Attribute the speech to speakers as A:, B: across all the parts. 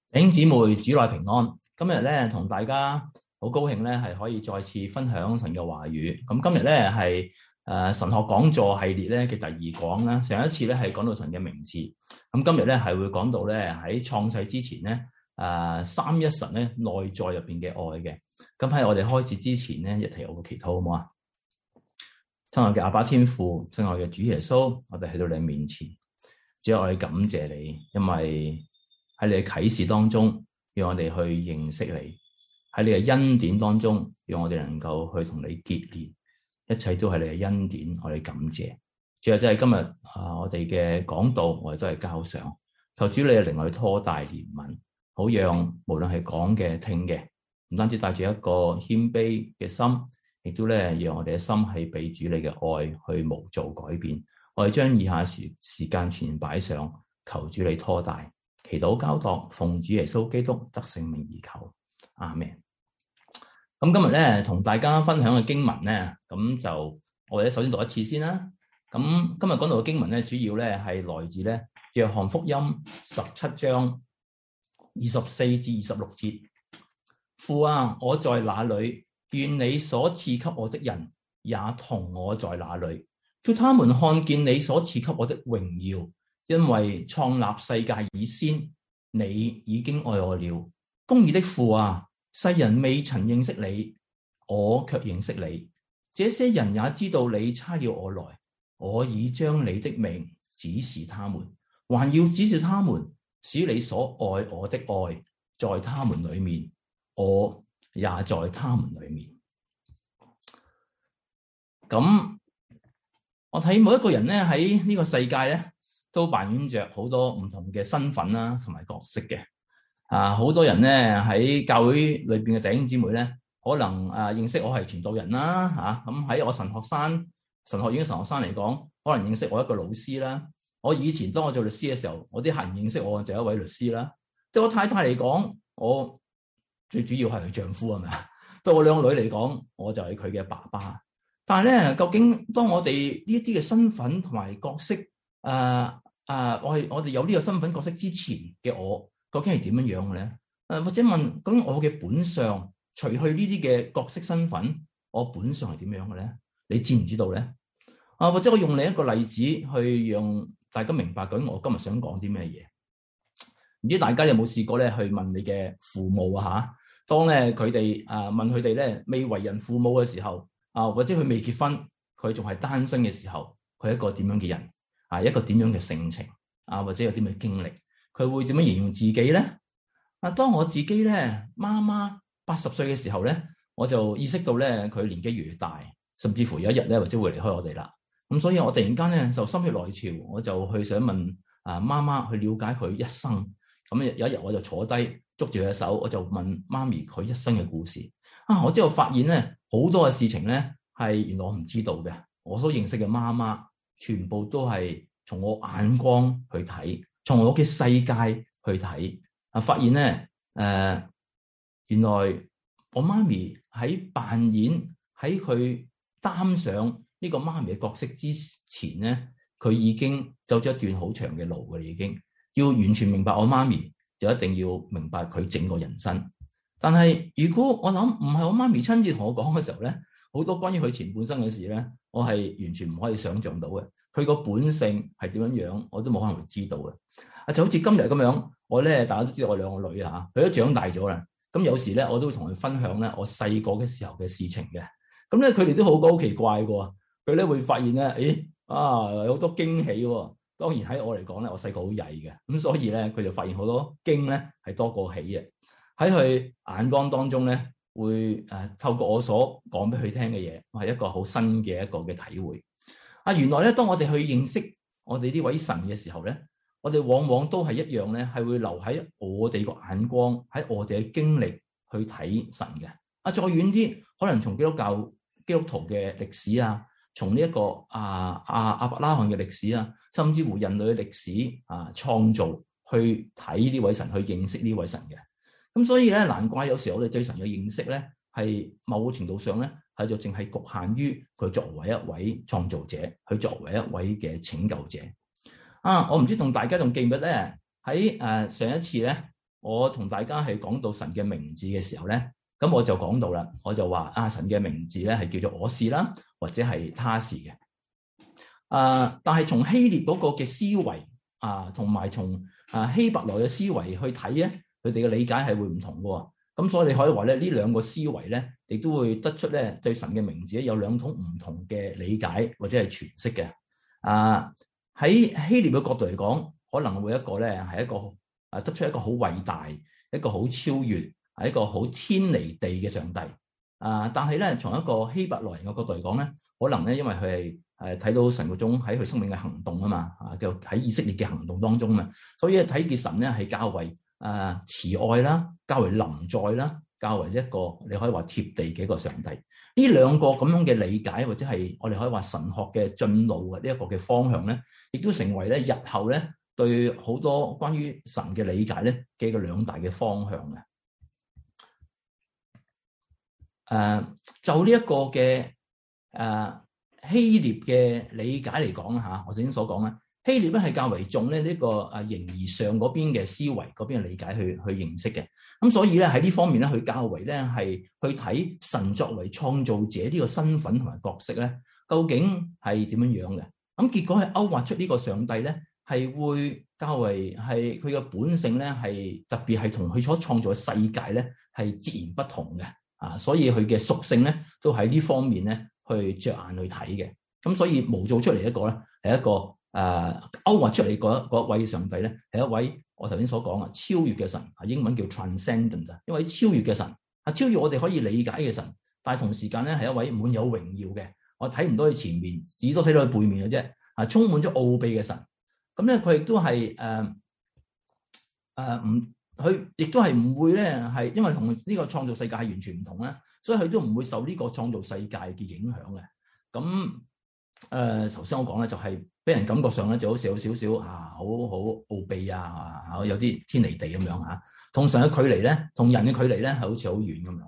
A: 弟兄姊妹，主內平安。今日咧同大家好高興咧，係可以再次分享神嘅話語。咁今日咧係神學講座系列咧嘅第二講啦。上一次咧係講到神嘅名字，咁今日咧係會講到咧喺創世之前咧三一神咧內在入邊嘅愛嘅。咁喺我哋開始之前咧，一齊有個祈禱好唔好啊？親愛嘅阿爸天父，親愛嘅主耶穌，我哋去到你面前，主要我哋感謝你，因為喺你嘅啟示當中，讓我哋去認識你；喺你嘅恩典當中，讓我哋能夠去同你結連。一切都係你嘅恩典，我哋感謝。主要真係今日我哋嘅講道，我哋都係交上。求主你嘅靈去拖帶憐憫，好讓無論係講嘅、聽嘅，唔單止帶住一個謙卑嘅心，亦都咧讓我哋嘅心係被主你嘅愛去模造改變。我哋將以下時間全然擺上，求主你拖帶。祈禱交託，奉主耶穌基督得聖名而求，阿們。咁今日咧同大家分享嘅經文咧，咁就我哋首先讀一次先啦。咁今日講到嘅經文咧，主要咧係來自咧約翰福音17章24至26節。父啊，我在哪裏，願你所賜給我的人也同我在哪裏，叫他們看見你所賜給我的榮耀。因為創立世界以先，你已經愛我了。公義的父啊，世人未曾認識你，我卻認識你。這些人也知道你差了我來，我已將你的名指示他們，還要指示他們，使你所愛我的愛在他們裡面，我也在他們裡面。咁我睇每一個人咧喺呢個世界咧，都扮演着好多唔同嘅身份啦，同埋角色嘅。好多人咧喺教會裏邊嘅弟兄姊妹咧，可能認識我係傳道人啦，咁喺我神學院嘅神學生嚟講，可能認識我一個老師啦。我以前當我做律師嘅時候，我啲客人認識我就一位律師啦。對我太太嚟講，我最主要係佢丈夫係咪啊？對我兩個女嚟講，我就係佢嘅爸爸。但係咧，究竟當我哋呢一啲嘅身份同埋角色，我哋有呢個身份角色之前嘅我，究竟係點樣樣嘅咧？或者問，究竟我嘅本相，除去呢啲嘅角色身份，我本相係點樣嘅咧？你知唔知道咧？或者我用另一個例子去讓大家明白，究竟我今日想講啲咩嘢？唔知大家有冇試過咧去問你嘅父母啊？當咧佢哋問佢哋咧未為人父母嘅時候，或者佢未結婚，佢仲係單身嘅時候，佢係一個點樣嘅人？一個點樣嘅性情或者有啲咩經歷，佢會點樣形容自己咧？當我自己咧媽媽80歲嘅時候咧，我就意識到咧佢年紀越大，甚至乎有一日咧或者會離開我哋啦。咁所以我突然間咧就心血來潮，我就去想問媽媽去了解佢一生。咁有一日我就坐低捉住佢嘅手，我就問媽咪佢一生嘅故事。我之後發現咧好多嘅事情咧係原來我唔知道嘅，我所認識嘅媽媽，全部都係從我眼光去睇，從我嘅世界去睇。發現咧，原來我媽咪喺扮演喺佢擔上呢個媽咪嘅角色之前咧，佢已經走咗一段好長嘅路嘅。已經要完全明白我媽咪，就一定要明白佢整個人生。但係如果我諗唔係我媽咪親自同我講嘅時候咧，好多關於佢前半生嘅事咧，我係完全唔可以想象到嘅。佢個本性係點樣樣，我都冇可能會知道嘅。就好似今日咁樣，我咧大家都知道我兩個女佢都長大咗啦。咁有時咧，我都會同佢分享咧我細個嘅時候嘅事情嘅。咁咧，佢哋都好奇怪嘅。佢咧會發現咧，有好多驚喜喎。當然喺我嚟講咧，我細個好曳嘅，咁所以咧佢就發現好多驚咧係多過喜嘅。喺佢眼光當中咧，會透過我所講俾佢聽嘅嘢，係一個好新嘅一個嘅體會。原來咧，當我哋去認識我哋呢位神嘅時候咧，我哋往往都係一樣咧，係會留喺我哋個眼光，喺我哋嘅經歷去睇神嘅。再遠啲，可能從基督徒嘅歷史從呢一個亞伯拉罕嘅歷史甚至乎人類嘅歷史創造去睇呢位神，去認識呢位神嘅。咁所以咧，難怪有時候我哋對神嘅認識咧，係某程度上咧，係就淨係局限於佢作為一位創造者，佢作為一位嘅拯救者。我唔知同大家仲記唔記得咧？喺上一次咧， 我同大家係講到神嘅名字嘅時候咧，咁我就講到啦，我就話神嘅名字咧係叫做我是啦，或者係他是嘅。但係從希臘嗰個嘅思維同埋從希伯來嘅思維去睇咧，佢哋嘅理解係會唔同嘅。咁所以你可以話咧，呢兩個思維咧，亦都會得出咧對神嘅名字咧有兩種唔同嘅理解或者係詮釋嘅。喺希臘嘅角度嚟講，可能會一個咧係一個得出一個好偉大、一個好超越、係一個好天離地嘅上帝。但係咧從一個希伯來人嘅角度嚟講咧，可能咧因為佢係睇到神嗰種喺佢生命嘅行動啊嘛，就喺以色列嘅行動當中嘛，所以睇見神咧係較為慈愛啦，較為臨在啦，較為一個你可以話貼地嘅一個上帝。呢兩個咁樣嘅理解，或者係我哋可以話神學嘅進路嘅呢一個嘅方向咧，亦都成為咧日後咧對好多關於神嘅理解咧嘅一個兩大嘅方向嘅。就呢一個嘅希臘嘅理解嚟講嚇，我頭先所講咧，希臘咧係較為重咧呢個形而上嗰邊嘅思維嗰邊嘅理解去認識嘅。咁所以咧喺呢方面咧，佢較為咧係去睇神作為創造者呢個身份同埋角色咧，究竟係點樣樣嘅。咁結果係勾畫出呢個上帝咧，係會較為係佢嘅本性咧，係特別係同佢所創造嘅世界咧係截然不同嘅。所以佢嘅屬性咧都喺呢方面咧去着眼去睇嘅。咁所以模造出嚟一個咧係一個勾畫出嚟嗰一位上帝咧係一位我頭先所講超越嘅神，英文叫 transcendent， 因為超越嘅神超越我哋可以理解嘅神，但係同時間咧係一位滿有榮耀嘅，我睇唔到佢前面，只多睇到佢背面嘅啫，充滿咗奧秘嘅神。咁咧佢亦都係佢亦都係唔會咧係因為同呢個創造世界係完全唔同咧，所以佢都唔會受呢個創造世界嘅影響嘅。咁頭先我講咧就係俾人感覺上咧就好似有少少好奧秘有啲天離地咁樣同神嘅距離咧，同人嘅距離咧係好似好遠咁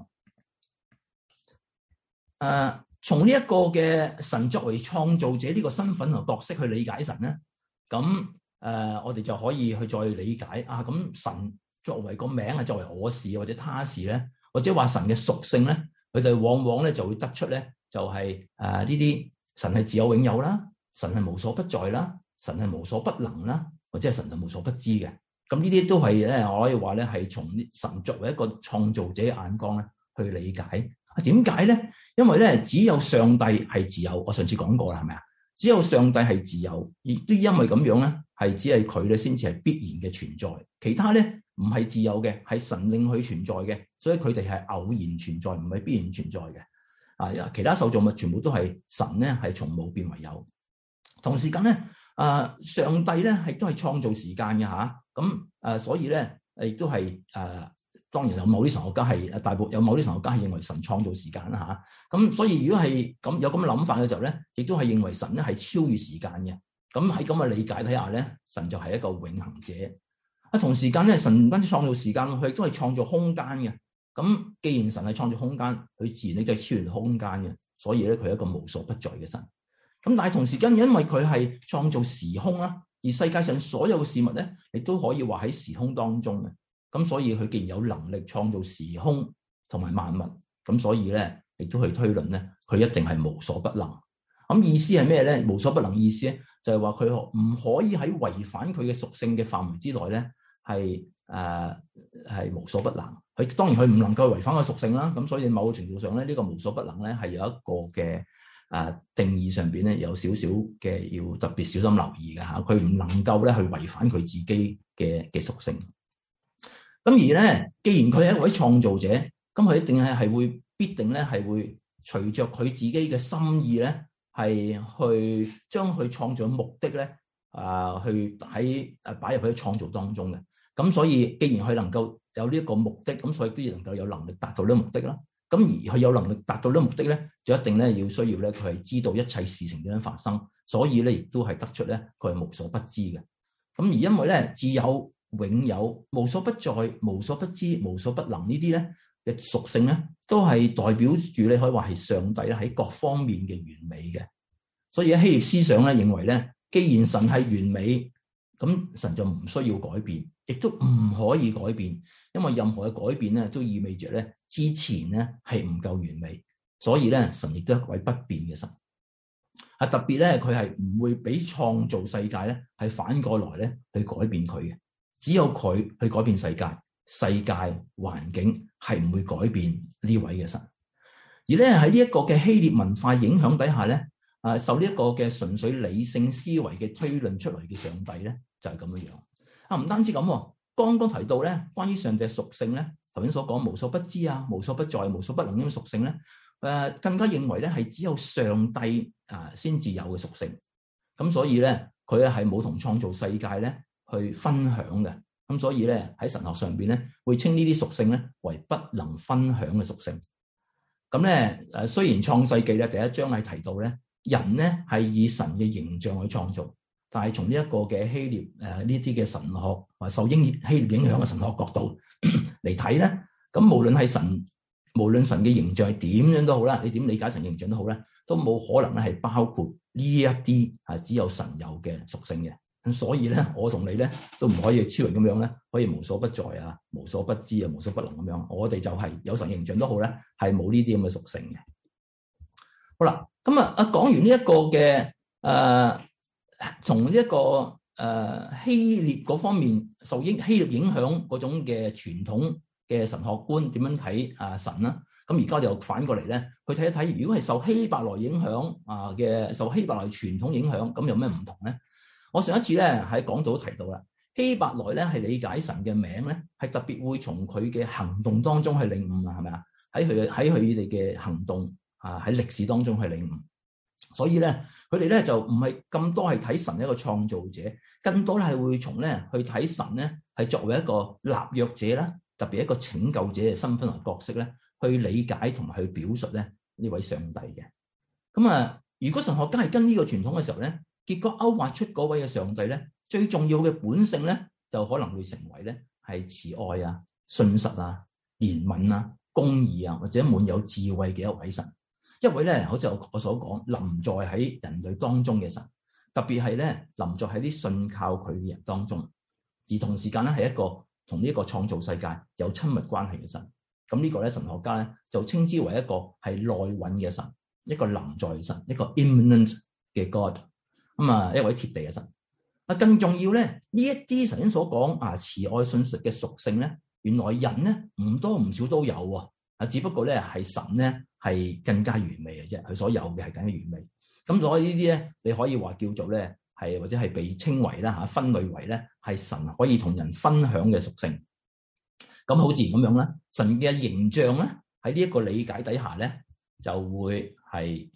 A: 樣。從呢一個嘅神作為創造者呢個身份同角色去理解神咧，咁我哋就可以去再理解咁神作為個名作為我是或者他是咧，或者話神嘅屬性咧，佢哋往往咧就會得出咧就係呢啲神係自有永有啦，神係無所不在啦，神係無所不能啦，或者係神係無所不知嘅。咁呢啲都係咧，我可以話咧係從神作為一個創造者嘅眼光咧去理解。點解咧？因為咧只有上帝係自有，我上次講過啦，係咪啊？只有上帝係自有，亦都因為咁樣咧，係只係佢咧先至係必然嘅存在，其他咧唔係自有嘅，係神令佢存在嘅，所以佢哋係偶然存在，唔係必然存在嘅。其他受造物全部都係神咧係從無變為有。同時間咧，上帝咧係都係創造時間嘅嚇，咁所以咧亦都係當然有某啲神學家係大部分有某啲神學家係認為神創造時間啦嚇，咁所以如果係咁有咁嘅諗法嘅時候咧，亦都係認為神咧係超越時間嘅。咁喺咁嘅理解睇下咧，神就係一個永恆者。同時間咧，神唔單止創造時間，佢亦都係創造空間嘅。咁既然神係創造空間，佢自然咧就係超越空間嘅，所以咧佢係一個無所不在嘅神。咁但係同時間，因為佢係創造時空啦，而世界上所有嘅事物咧，亦都可以話喺時空當中嘅。咁所以佢既然有能力創造時空同埋萬物，咁所以咧亦都去推論咧，佢一定係無所不能。咁意思係咩咧？無所不能意思咧，就係話佢唔可以喺違反佢嘅屬性嘅範圍之內咧，係無所不能。佢當然佢唔能夠違反個屬性啦。咁所以某個程度上咧，呢個無所不能咧係有一個嘅定義上邊咧有少少嘅要特別小心留意嘅嚇。佢唔能夠咧去違反佢自己嘅屬性。咁而咧，既然佢係一位創造者，咁佢一定係必定咧係會隨着佢自己嘅心意咧，係去將佢創造嘅目的咧，去擺入去創造當中嘅。咁所以，既然佢能夠有呢一個目的，咁所以都要能夠有能力達到呢個目的啦。咁而佢有能力達到呢個目的咧，就一定咧需要咧，佢係知道一切事情點樣發生，所以咧亦都係得出咧，佢係無所不知嘅。咁而因為咧自有永有、無所不在、無所不知、無所不能呢啲咧嘅屬性咧，都係代表住你可以話係上帝咧喺各方面嘅完美嘅。所以喺希臘思想咧認為咧，既然神係完美，咁神就唔需要改變， 亦都唔可以改變，因為任何嘅改變咧都意味着咧之前咧係唔夠完美，所以咧神亦都係一位不變嘅神。特別咧佢係唔會俾創造世界咧係反過來咧去改變佢嘅，只有佢去改變世界，世界環境係唔會改變呢位嘅神。而咧喺呢一個嘅希臘文化影響底下咧，受呢一個嘅純粹理性思維嘅推論出嚟嘅上帝咧就係咁樣樣。唔單止咁，剛剛提到咧關於上帝嘅屬性咧，頭先所講無所不知啊、無所不在、無所不能呢種屬性咧，更加認為咧係只有上帝先至有嘅屬性。咁所以咧佢咧係冇同創造世界咧去分享嘅。咁所以咧喺神學上邊咧會稱呢啲屬性咧為不能分享嘅屬性。咁咧雖然創世記咧第一章係提到咧人咧係以神嘅形象去創造，但係從呢一個嘅希臘呢啲嘅神學或受希臘影響嘅神學角度嚟睇咧，咁無論神嘅形象係點樣都好啦，你點理解神形象都好咧，都冇可能咧係包括呢一啲只有神有嘅屬性嘅。咁所以咧，我同你咧都唔可以超人咁樣咧，可以無所不在啊、無所不知啊、無所不能咁樣。我哋就係有神形象都好咧，係冇呢啲咁嘅屬性嘅。好啦，咁講完呢一個嘅從呢一個希臘嗰方面受希臘影響嗰種嘅傳統嘅神學觀點樣睇神啦。咁而家就反過嚟咧，去睇一睇，如果係受希伯來影響嘅受希伯來傳統影響，咁有咩唔同咧？我上一次咧喺講道提到啦，希伯來咧係理解神嘅名咧，係特別會從佢嘅行動當中去領悟啊，係咪啊？喺佢哋嘅行動喺歷史當中去領悟，所以咧佢哋咧就唔係咁多係睇神一個創造者，更多咧係會從咧去睇神咧係作為一個立約者啦，特別一個拯救者嘅身份同角色咧，去理解同埋去表述咧呢位上帝嘅。咁如果神學家係跟呢個傳統嘅時候咧，結果勾畫出嗰位嘅上帝咧，最重要嘅本性咧，就可能會成為咧係慈愛啊、信實啊、憐憫啊、公義啊，或者滿有智慧嘅一位神，一位咧好似我所講臨在喺人類當中嘅神，特別係咧臨在喺啲信靠佢嘅人當中，而同時間咧係一個同呢一個創造世界有親密關係嘅神。咁呢個咧神學家咧就稱之為一個係內蘊嘅神，一個臨在嘅神，一個 immanent 嘅 God。一位貼地嘅神。更重要咧，呢一啲頭先所講慈愛信實嘅屬性咧，原來人咧唔多唔少都有喎。只不過咧係神咧係更加完美嘅啫，佢所有嘅係更加完美。咁所以呢啲咧，你可以話叫做咧係或者係被稱為啦分類為咧係神可以同人分享嘅屬性。咁好自然咁樣啦，神嘅形象咧喺呢一個理解底下咧就會係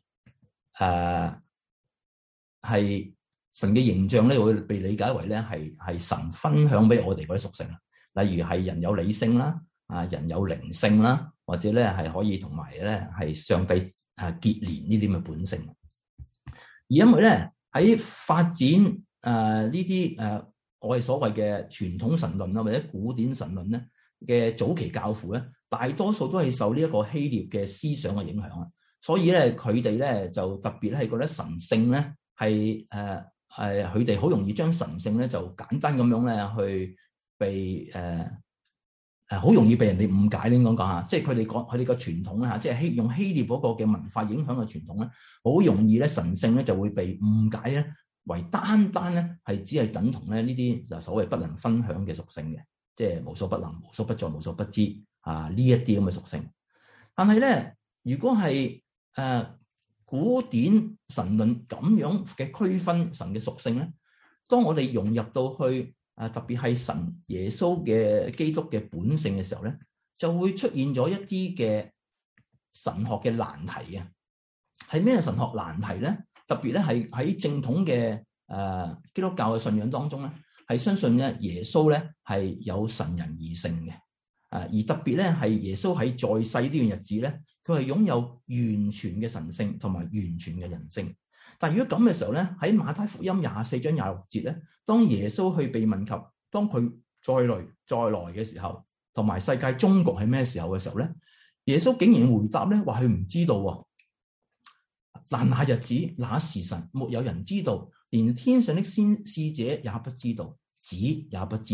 A: 係神嘅形象咧，會被理解為咧係神分享俾我哋嗰啲屬性，例如係人有理性啦，人有靈性啦，或者咧係可以同埋咧係上帝結連呢啲咁嘅本性。而因為咧喺發展呢啲我哋所謂嘅傳統神論啊，或者古典神論咧嘅早期教父咧，大多數都係受呢一個希臘嘅思想嘅影響啊，所以咧佢哋咧就特別係覺得神性咧。係佢哋好容易將神性咧就簡單咁樣咧去被好容易被人哋誤解。點講下，即係佢哋個傳統咧即係用希臘嗰個嘅文化影響嘅傳統咧，好容易咧神性咧就會被誤解咧為單咧係只係等同咧呢啲就所謂不能分享嘅屬性嘅，即係無所不能、無所不在、無所不知呢一啲咁嘅屬性。但係咧，如果係古典神論咁樣嘅區分神嘅屬性咧，當我哋融入到去特別係神耶穌嘅基督嘅本性嘅時候咧，就會出現咗一啲嘅神學嘅難題啊！係咩神學難題咧？特別咧係喺正統嘅基督教嘅信仰當中咧，係相信咧耶穌咧係有神人二性嘅。而特別咧係耶穌喺在世呢段日子咧，佢係擁有完全嘅神性同埋完全嘅人性。但係如果咁嘅時候咧，喺馬太福音24章26節咧，當耶穌去被問及當佢再來嘅時候，同埋世界終局係咩時候嘅時候咧，耶穌竟然回答咧話佢唔知道喎。但那日子那時辰，沒有人知道，連天上的使者也不知道，子也不知道，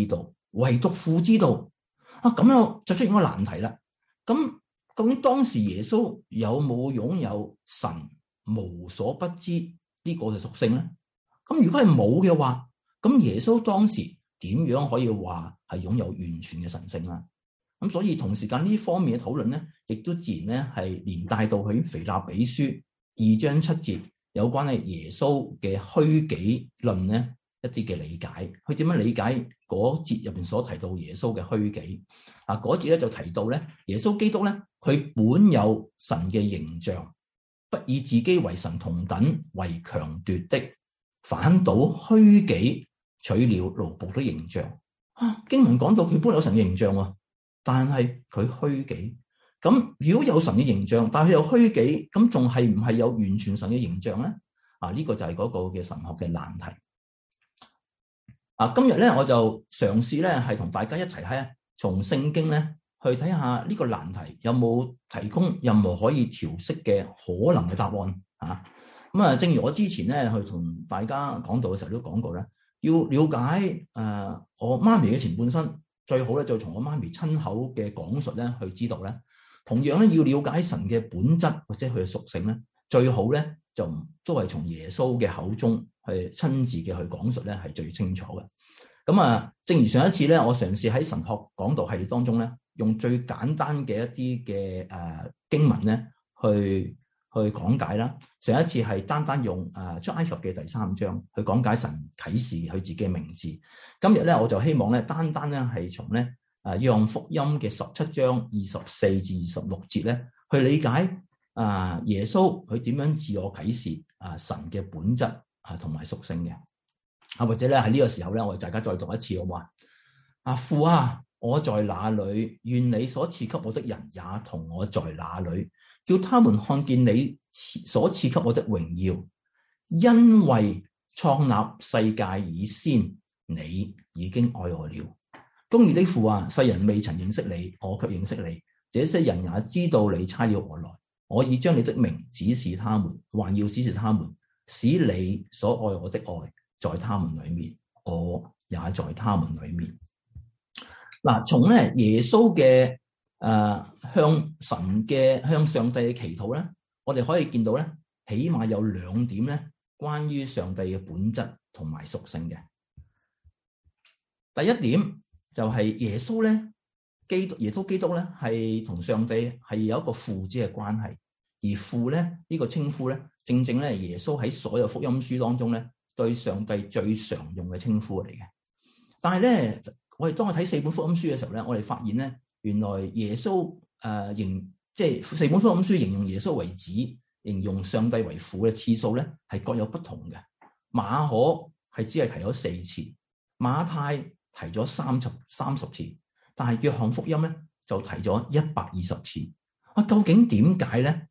A: 唯獨父知道。咁樣就出現個難題啦。咁究竟當時耶穌有冇擁有神無所不知呢個嘅屬性咧？咁如果係冇嘅話，咁耶穌當時點樣可以話係擁有完全嘅神性啦？咁所以同時間呢方面嘅討論咧，亦都自然咧係連帶到去腓立比書2章7節有關係耶穌嘅虛己論咧一啲嘅理解。佢點樣理解嗰節入邊所提到耶穌嘅虛己？嗰節咧就提到咧，耶穌基督咧佢本有神嘅形象，不以自己為神同等為強奪的，反倒虛己，取了奴僕的形象。經文講到佢本有神嘅形象喎，但係佢虛己。咁如果有神嘅形象，但係佢又虛己，咁仲係唔係有完全神嘅形象咧？呢個就係嗰個嘅神學嘅難題。今日咧我就嘗試咧係同大家一齊喺從聖經咧去睇下呢個難題有冇提供任何可以調適嘅可能嘅答案。正如我之前咧去同大家講道嘅時候都講過咧，要了解我媽咪嘅前半生，最好咧就從我媽咪親口嘅講述咧去知道咧。同樣咧要了解神嘅本質或者佢嘅屬性咧，最好咧就都係從耶穌嘅口中去親自嘅去講述咧係最清楚嘅。咁正如上一次咧，我嘗試喺神學講道系列當中咧，用最簡單嘅一啲嘅經文咧去講解啦。上一次係單單用出埃及嘅第3章去講解神啟示佢自己嘅名字。今日咧我就希望咧單咧係從咧約翰福音嘅17章24至26節咧去理解耶穌佢點樣自我啟示神嘅本質同埋屬性嘅。或者咧喺呢個時候咧，我哋大家再讀一次好嘛？父啊，我在哪裏？願你所賜給我的人也同我在哪裏，叫他們看見你所賜給我的榮耀。因為創立世界以先，你已經愛我了。公義的父啊，世人未曾認識你，我卻認識你。這些人也知道你差了我來，我已將你的名指示他們，還要指示他們，使你所愛我的愛在他們裏面，我也在他們裏面。從咧耶穌嘅向上帝嘅祈禱咧，我哋可以見到咧，起碼有2點咧，關於上帝嘅本質同埋屬性嘅。第一點就係耶穌基督咧係同上帝係有一個父子嘅關係，而父咧呢個稱呼咧，正正咧耶穌喺所有福音書當中咧對上帝最常用嘅稱呼嚟嘅。但係咧，我哋當我睇4本福音書嘅時候咧，我哋發現咧，原來耶穌即係4本福音書形容耶穌為子，形容上帝為父嘅次數咧係各有不同嘅。馬可係只係提咗4次，馬太提咗30次，但係約翰福音咧就提咗120次。究竟點解咧？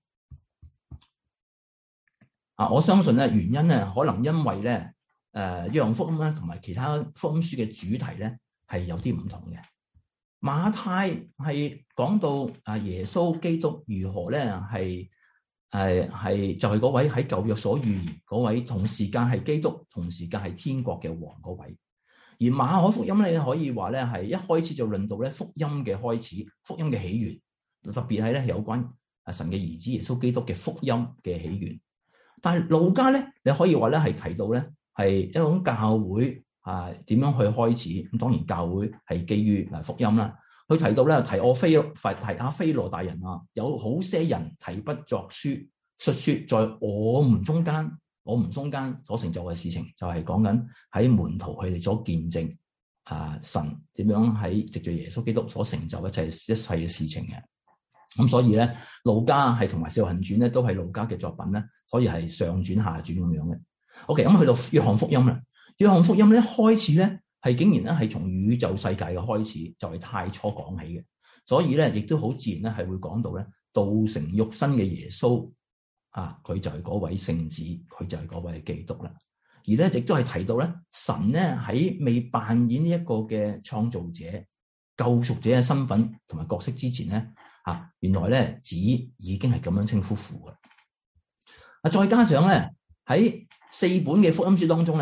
A: 我相信咧原因咧可能因為咧約翰福音咧同埋其他福音書嘅主題咧係有啲唔同嘅。馬太係講到耶穌基督如何咧係就係嗰位喺舊約所預言嗰位，同時間係基督，同時間係天國嘅王嗰位。而馬可福音咧可以話咧係一開始就論到咧福音嘅開始，福音嘅起源，特別係咧有關神嘅兒子耶穌基督嘅福音嘅起源。但係路加咧，你可以話咧係提到咧係一種教會點樣去開始。咁當然教會係基於福音啦。佢提到咧提阿非羅大人有好些人提筆作書，述說在我們中間所成就嘅事情，就係講緊喺門徒佢哋所見證神點樣喺藉住耶穌基督所成就一切嘅事情嘅。咁所以咧，路加係同埋《使徒行傳》咧都係路加嘅作品咧，所以係上傳下傳咁樣嘅。OK， 咁去到約翰福音啦。約翰福音咧開始咧係竟然咧係從宇宙世界嘅開始，就係太初講起嘅。所以咧亦都好自然咧係會講到咧道成肉身嘅耶穌佢就係嗰位聖子，佢就係嗰位基督啦。而咧亦都係提到咧神咧喺未扮演呢一個嘅創造者、救贖者嘅身份同埋角色之前咧。原來咧子已經係咁樣稱呼父嘅。再加上咧喺4本嘅福音書當中咧，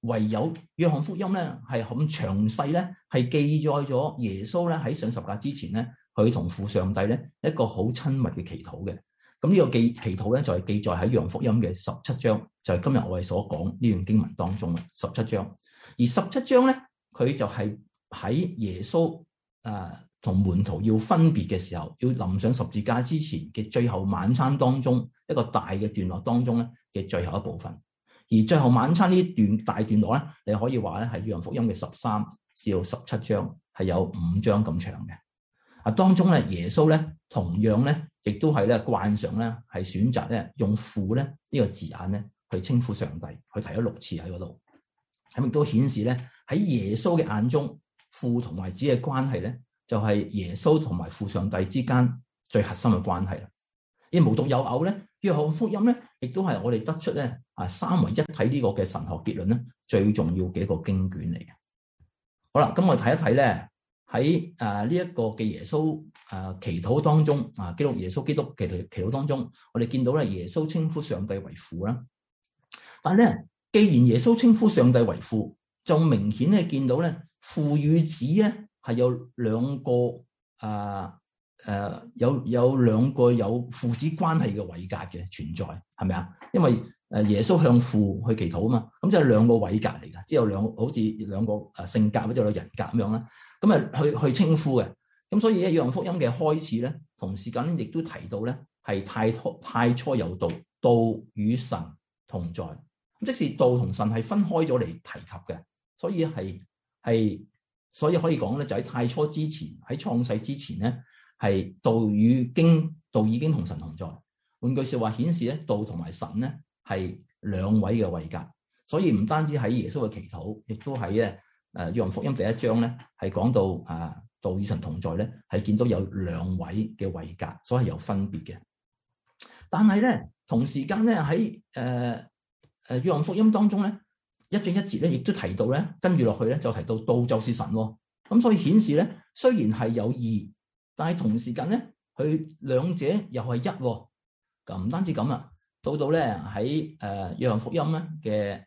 A: 唯有約翰福音咧係咁詳細咧，係記載咗耶穌咧喺上十架之前咧，佢同父上帝咧一個好親密嘅祈禱嘅。咁呢個祈禱咧就係記載喺約翰福音嘅17章，就係今日我哋所講呢段經文當中嘅17章。而17章咧，佢就係喺耶穌同門徒要分別嘅時候，要臨上十字架之前嘅最後晚餐當中一個大嘅段落當中咧嘅最後一部分。而最後晚餐呢段大段落咧，你可以話咧係約翰福音嘅13至到17章，係有5章咁長嘅。當中咧耶穌咧同樣咧亦都係咧慣常咧係選擇咧用父咧呢個字眼咧去稱呼上帝，佢提咗6次喺嗰度，咁亦都顯示咧喺耶穌嘅眼中，父同埋子嘅關係咧就係耶穌同埋父上帝之間最核心嘅關係啦。而無獨有偶咧，約翰福音咧亦都係我哋得出咧三位一體呢個嘅神學結論咧最重要嘅一個經卷嚟嘅。好啦，咁我哋睇一睇咧喺呢一個嘅耶穌祈禱當中耶穌基督祈禱當中，我哋見到咧耶穌稱呼上帝為父啦。但係咧，既然耶穌稱呼上帝為父，就明顯咧見到咧父與子咧係有兩個有兩個有父子關係嘅位格嘅存在，係咪啊？因為耶穌向父去祈禱啊嘛，咁就係兩個位格嚟噶，即係有好似兩個性格或者有人格咁樣啦，咁去稱呼嘅。咁所以約翰福音嘅開始咧，同時間亦都提到咧係太初有道，道與神同在。咁即是道同神係分開咗嚟提及嘅，所以可以講咧，就喺太初之前，喺創世之前咧，係道已經同神同在。換句說話顯示咧，道同埋神咧係兩位嘅位格。所以唔單止喺耶穌嘅祈禱，亦都喺約翰福音第1章咧係講到道與神同在咧，係見到有兩位嘅位格，所以係有分別嘅。但係咧同時間咧喺約翰福音當中咧1章1節咧亦都提到咧，跟住落去咧就提到道就是神喎。咁所以顯示咧雖然係有異，但係同時間咧佢兩者又係一喎。咁唔單止咁啊，到咧喺約翰福音咧嘅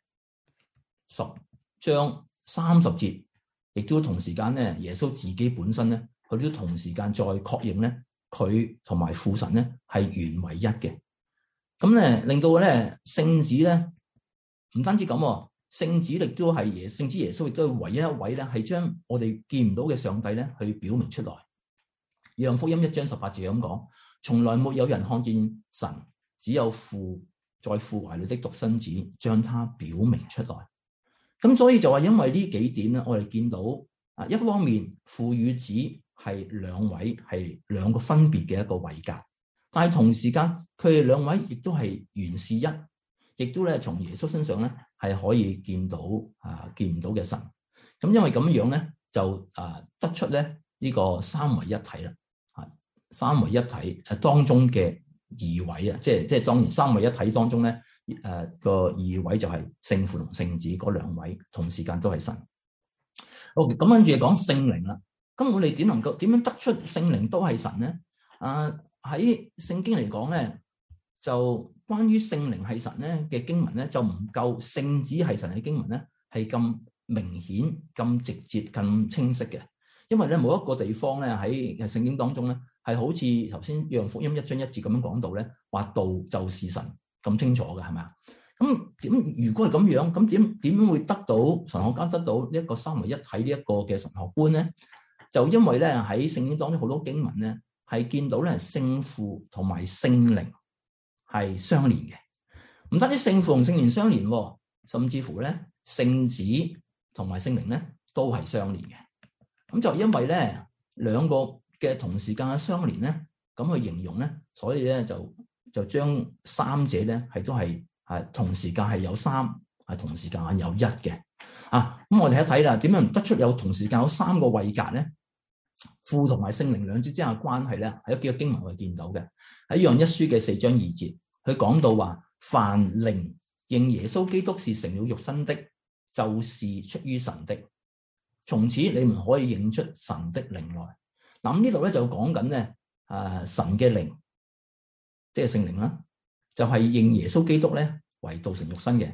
A: 10章30節，亦都同時間咧耶穌自己本身咧，佢都同時間再確認咧佢同埋父神咧係原為一嘅。咁咧令到咧聖子咧唔單止咁，聖子亦都係聖子耶穌亦都係唯一一位咧係將我哋見唔到嘅上帝咧去表明出來。約翰福音1章18節咁講，從來沒有人看見神，只有父在父懷裏的獨生子將他表明出來。咁所以就話因為呢幾點咧，我哋見到一方面父與子係兩個分別嘅一個位格，但係同時間佢哋兩位亦都係原是一，亦都咧從耶穌身上咧係可以見到見唔到嘅神。咁因為咁樣咧就得出咧呢個三位一體啦。三位一體當中嘅二位即係當然三位一體當中咧個二位就係聖父同聖子嗰兩位同時間都係神。好，咁跟住講聖靈啦。咁我哋點樣得出聖靈都係神咧？喺聖經嚟講咧，就關於聖靈係神咧嘅經文咧，就唔夠聖子係神嘅經文咧係咁明顯、咁直接、咁清晰嘅。因為咧冇一個地方咧喺聖經當中咧係好似頭先約翰福音1章1節咁樣講到咧，話道就是神咁清楚嘅，係咪啊？咁如果係咁樣，咁點樣會得到神學家得到呢一個三位一體呢一個嘅神學觀咧？就因為咧喺聖經當中好多經文咧係見到咧聖父同埋聖靈係相連嘅，唔單止聖父同聖靈相連，甚至乎咧聖子同埋聖靈咧都係相連嘅。咁就因為咧兩個嘅同時間嘅相連咧，咁去形容咧，所以咧就將三者咧係都係同時間係有三，係同時間係有一嘅。咁我哋一睇啦，點樣得出有同時間有三個位格咧？父同埋聖靈兩者之間嘅關係咧，係有幾個經文我哋見到嘅。喺約翰一書嘅4章2節，佢講到話：凡靈認耶穌基督是成了肉身的，就是出於神的。從此你們可以認出神的靈來。咁呢度咧就講緊咧，神嘅靈，即係聖靈啦，就係認耶穌基督咧為道成肉身嘅。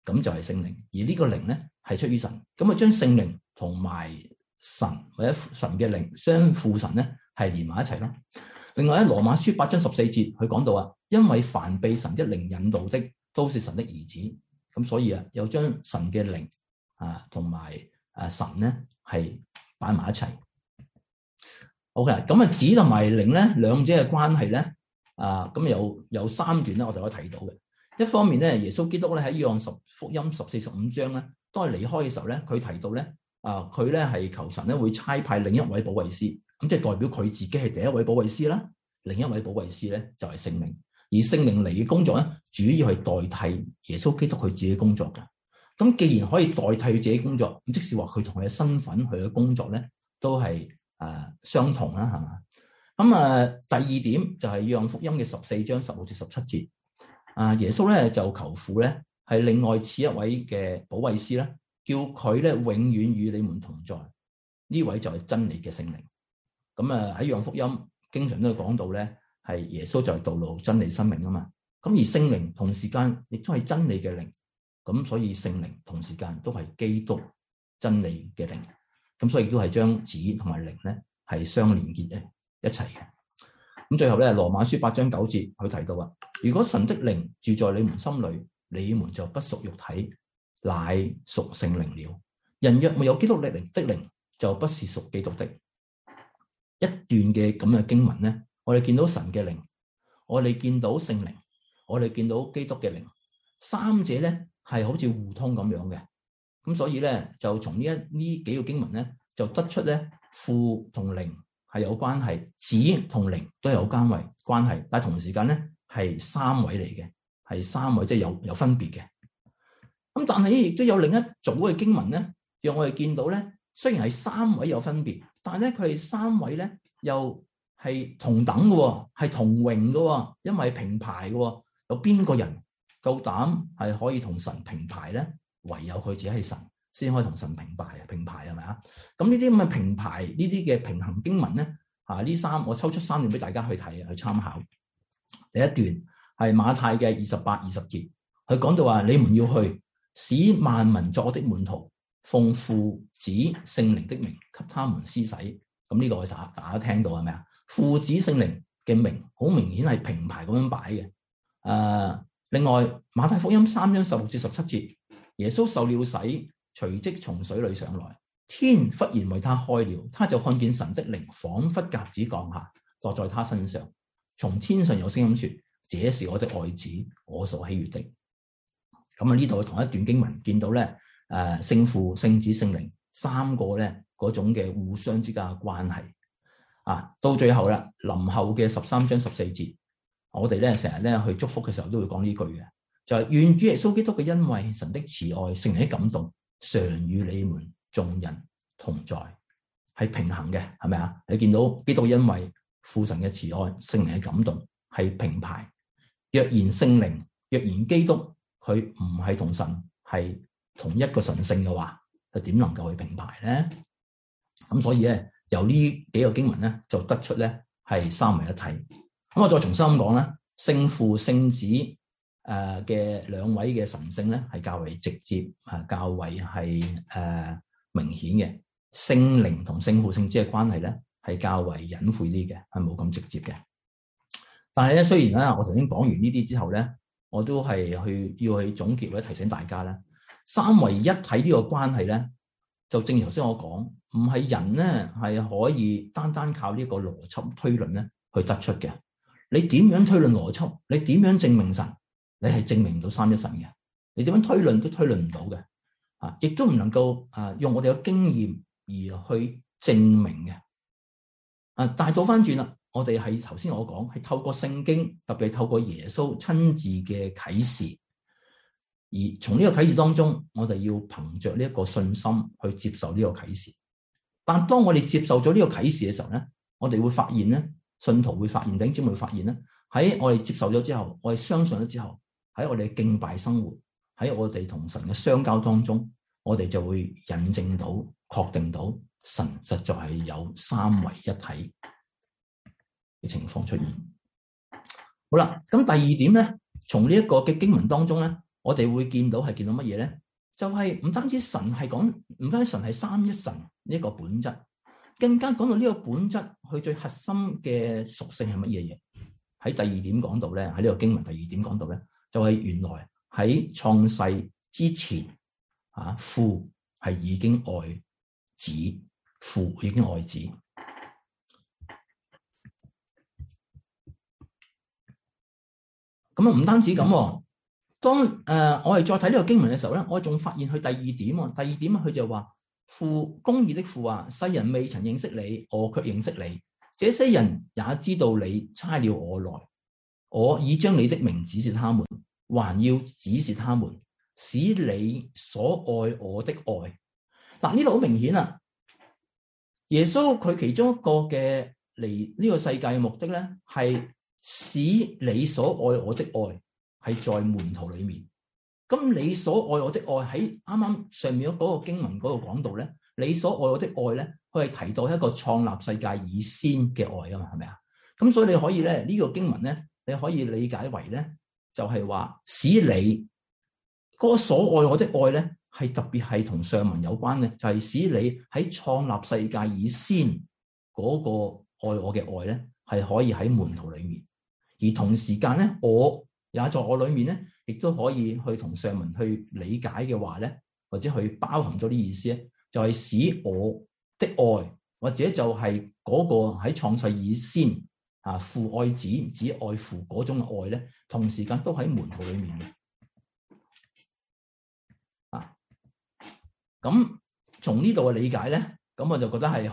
A: 咁就係聖靈。而呢個靈咧係出於神，咁啊將聖靈同埋神或者神嘅靈將父神咧係連埋一齊啦。另外喺羅馬書8章14節佢講到啊，因為凡被神的靈引導的都是神的兒子，咁所以啊又將神嘅靈同埋神咧係擺埋一齊。OK， 咁啊子同埋靈咧兩者嘅關係咧咁有3段咧我哋可以睇到嘅。一方面咧，耶穌基督咧喺約翰福音14、15章咧，當佢離開嘅時候咧，佢提到咧佢咧係求神咧會差派另一位保惠師，咁即係代表佢自己係第一位保惠師啦。另一位保惠師咧就係聖靈，而聖靈嚟嘅工作咧主要係代替耶穌基督佢自己工作嘅。咁既然可以代替佢自己工作，咁即是話佢同佢嘅身份、佢嘅工作咧都係相同啦，係嘛？咁第二點就係約翰福音嘅14章16至17節。耶穌咧就求父咧係另外賜一位嘅保惠師啦，叫佢咧永遠與你們同在。呢位就係真理嘅聖靈。咁喺約翰福音經常都講到咧，係耶穌就係道路、真理、生命啊嘛。咁而聖靈同時間亦都係真理嘅靈，咁所以聖靈同時間都係基督真理嘅靈。咁所以亦都係將子同埋靈咧係相連結一齊嘅。咁最後咧，羅馬書8章9節佢提到啊，如果神的靈住在你們心裏，你們就不屬肉體，乃屬聖靈了。人若沒有基督的靈，就不是屬基督的。一段嘅咁嘅經文咧，我哋見到神嘅靈，我哋見到聖靈，我哋見到基督嘅靈，三者咧係好似互通咁樣嘅。咁所以咧，就從呢幾個經文咧，就得出咧父同靈係有關係，子同靈都有關係，但係同時間咧係三位嚟嘅，係三位即係有分別嘅。咁但係亦都有另一組嘅經文咧，讓我哋見到咧，雖然係三位有分別，但係咧佢哋三位咧又係同等嘅，係同榮嘅，因為係平排嘅。有邊個人夠膽係可以同神平排咧？唯有佢自己係神，先可以同神平排係咪啊？咁呢啲咁嘅平排，呢啲嘅平衡經文咧，呢我抽出3段俾大家去睇去參考。第一段係馬太嘅28、20節，佢講到話：你們要去，使萬民作我的門徒，奉父子聖靈的名給他們施洗。咁呢個大家聽到係咪啊？父子聖靈嘅名好明顯係平排咁樣擺嘅。另外馬太福音3章16至17節。耶穌受了洗，隨即從水裏上來，天忽然為他開了，他就看見神的靈仿佛鴿子降下，坐在他身上。從天上有聲音說：這是我的愛子，我所喜悅的。咁呢度同一段經文見到咧，聖父、聖子、聖靈三個咧嗰種嘅互相之間嘅關係。到最後啦，臨後嘅13章14節，我哋咧成日咧去祝福嘅時候都會講呢句嘅。就係願主耶穌基督嘅恩惠、神的慈愛、聖靈的感動，常與你們眾人同在，係平衡嘅，係咪啊？你見到基督嘅恩惠、父神嘅慈愛、聖靈嘅感動係平排。若然聖靈、若然基督佢唔係同神係同一個神性嘅話，就點能夠去平排咧？咁所以咧，由呢幾個經文咧，就得出咧係三位一體。咁我再重新咁講啦，聖父、聖子嘅兩位嘅神性咧係較為直接，較為係明顯嘅。聖靈同聖父聖子嘅關係咧係較為隱晦啲嘅，係冇咁直接嘅。但係咧，雖然咧我頭先講完呢啲之後咧，我都係要去總結或者提醒大家咧，三位一體呢個關係咧，就正如頭先我講，唔係人咧係可以單單靠呢個邏輯推論咧去得出嘅。你點樣推論邏輯？你點樣證明神？你係證明唔到三一神嘅，你點樣推論都推論唔到嘅，亦都唔能夠用我哋嘅經驗而去證明嘅，但係倒翻轉啦，我哋係頭先我講係透過聖經，特別係透過耶穌親自嘅啟示，而從呢個啟示當中，我哋要憑着呢一個信心去接受呢個啟示。但當我哋接受咗呢個啟示嘅時候咧，我哋會發現咧，信徒會發現，弟兄姊妹會發現咧，喺我哋接受咗之後，我哋相信咗之後。喺我哋嘅敬拜生活，喺我哋同神嘅相交當中，我哋就會印證到、確定到神實在係有三位一體嘅情況出現。好啦，咁第二點咧，從呢一個嘅經文當中咧， 我哋會見到乜嘢咧？就係唔單止神係講，唔單止神係三一神呢一個本質，更加講到呢個本質佢最核心嘅屬性係乜嘢嘢？喺第二點講到咧，喺呢個經文第二點講到咧，就係原來喺創世之前，父係已經愛子，父已經愛子。咁啊，唔單止咁。當我哋再睇呢個經文嘅時候咧，我仲發現佢第二點。第二點佢就話：父，公義的父啊，世人未曾認識你，我卻認識你。這些人也知道你差了我來，我已將你的名指示他們，還要指示他們，使你所愛我的愛。嗱，呢度好明顯啊！耶穌佢其中一個嘅嚟呢個世界嘅目的咧，係使你所愛我的愛。係在門徒裏面，咁你所愛我的愛喺啱啱上面嗰個經文嗰度講到咧，你所愛我的愛咧，佢係提到一個創立世界以先嘅愛啊嘛，係咪啊？咁所以你可以咧呢個經文咧，你可以理解為咧，就係話使你嗰個所愛我的愛咧，係特別係同上文有關嘅，就係使你喺創立世界以先嗰個愛我嘅愛咧，係可以喺門徒裏面，而同時間咧我。也在我裏面咧，亦都可以去同上文去理解嘅話咧，或者去包含咗啲意思咧，就係使我的愛，或者就係嗰個喺創世以先父愛子，子愛父嗰種嘅愛咧，同時間都喺門徒裏面嘅。咁從呢度嘅理解咧，咁我就覺得係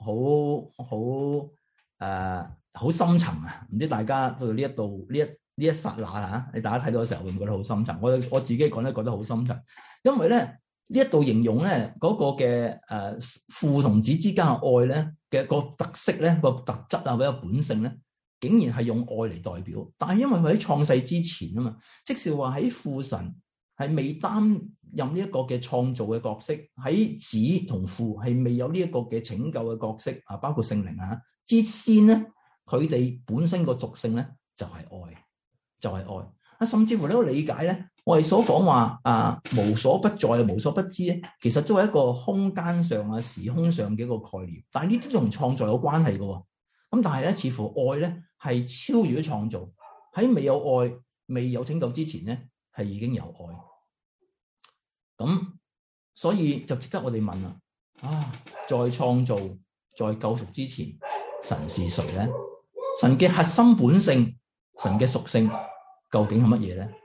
A: 好深層啊！唔知大家到呢一度呢一剎那你大家睇到嘅時候會唔會覺得好深層？我自己講咧覺得好深層，因為咧呢一度形容咧嗰個嘅父同子之間嘅愛咧嘅個特色咧個特質或者本性咧，竟然係用愛嚟代表。但係因為佢喺創世之前啊嘛，即是話喺父神係未擔任呢一個嘅創造嘅角色，喺子同父係未有呢一個嘅拯救嘅角色包括聖靈之先咧，佢哋本身個屬性咧就係愛。就係愛甚至乎呢個理解咧，我哋所講話無所不在無所不知咧，其實都係一個空間上時空上嘅一個概念。但係呢啲同創造有關係嘅喎。咁但係咧，似乎愛咧係超越咗創造，喺未有愛、未有拯救之前咧，係已經有愛。咁所以就值得我哋問啦：在創造、在救贖之前，神是誰咧？神嘅核心本性。神嘅屬性究竟係乜嘢咧？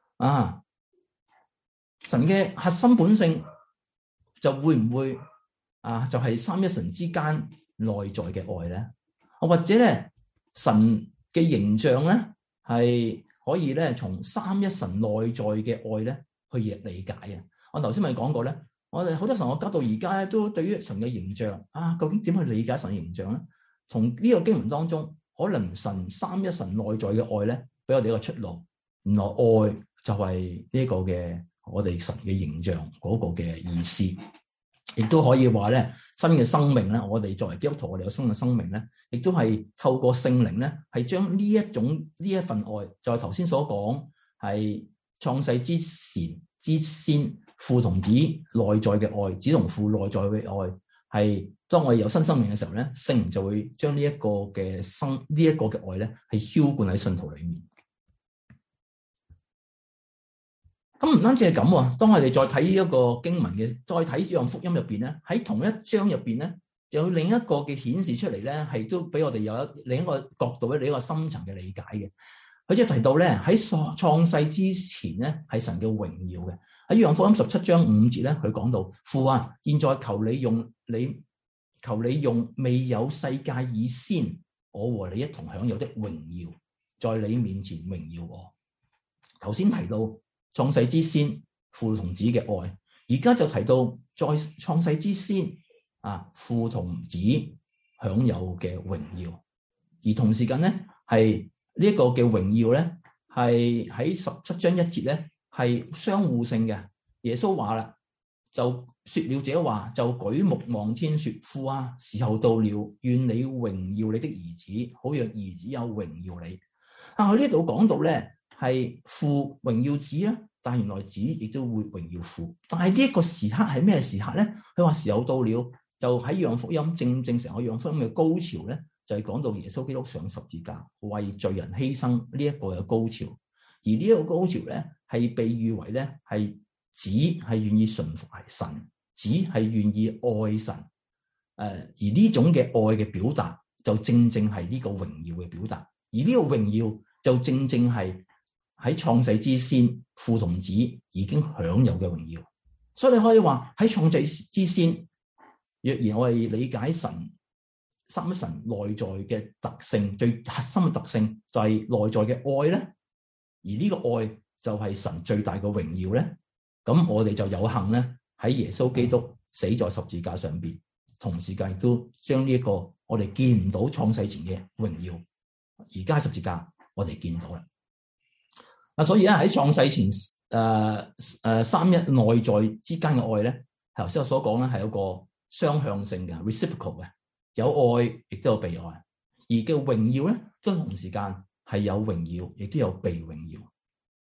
A: 神嘅核心本性就會唔會就係三一神之間內在嘅愛咧？或者咧神嘅形象咧係可以咧從三一神內在嘅愛咧去理解啊？我頭先咪講過咧，我哋好多神學家到而家咧都對於神嘅形象究竟點去理解神嘅形象咧？從呢個經文當中。可能神三一神內在嘅愛咧，俾我哋一個出路。原來愛就係呢個嘅我哋神嘅形象嗰個嘅意思，亦都可以話咧，新嘅生命咧，我哋作為基督徒，我哋有新嘅生命咧，亦都係透過聖靈咧，係將呢一份愛，就係頭先所講，係創世之前之先父同子內在嘅愛，子同父內在嘅愛係。當我哋有新生命嘅時候咧，聖靈就會將呢一個嘅愛咧，係澆灌喺信徒裏面。咁唔單止係咁，當我哋再睇呢一個經文嘅，再睇約翰福音入邊咧，喺同一章入邊咧，有另一個嘅顯示出嚟咧，係都俾我哋有另一個角度咧，另一個深層嘅理解嘅。佢就提到咧，喺創世之前咧，係神嘅榮耀嘅。喺約翰福音17章5節咧，佢講到：父啊，現在求你用未有世界以先，我和你一同享有的榮耀，在你面前榮耀我。頭先提到創世之先父同子嘅愛，而家就提到在創世之先父同子享有嘅榮耀，而同時間咧係呢一個嘅榮耀咧係喺17章1節咧係相互性嘅。耶穌話啦，就說了這話，就舉目望天說：父啊，時候到了，願你榮耀你的兒子，好讓兒子有榮耀你。佢呢度講到咧係父榮耀子啦， 但係原來子亦都會榮耀父。但係呢一個時刻係咩時刻咧？佢話時候到了，就喺約翰福音正成個約翰福音嘅高潮咧，就係講到耶穌基督上十字架為罪人犧牲呢一個嘅高潮。而呢一個高潮咧，係被譽為咧係子係願意順服係神，子係願意愛神。而呢種嘅愛嘅表達，就正正係呢個榮耀嘅表達。而呢個榮耀就正正係喺創世之先，父同子已經享有嘅榮耀。所以你可以話喺創世之先，若然我哋理解神三一神內在嘅特性，最核心嘅特性就係內在嘅愛咧。而呢個愛就係神最大嘅榮耀咧。咁我哋就有幸咧喺耶穌基督死在十字架上邊，同時間亦都將呢一個我哋見唔到創世前嘅榮耀，而家十字架我哋見到啦。所以咧喺創世前三一內在之間嘅愛咧，頭先我所講咧係有個雙向性嘅 reciprocal 嘅，有愛亦都有被愛，而嘅榮耀咧都同時間係有榮耀，亦都有被榮耀。